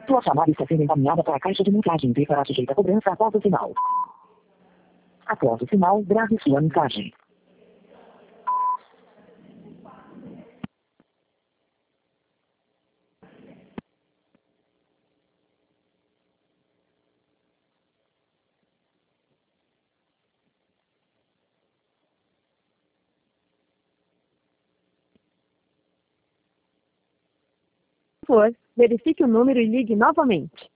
Sua chamada está sendo encaminhada para a caixa de mensagem e será sujeita a cobrança após o sinal. Após o sinal, grave sua mensagem. Por favor, verifique o número e ligue novamente.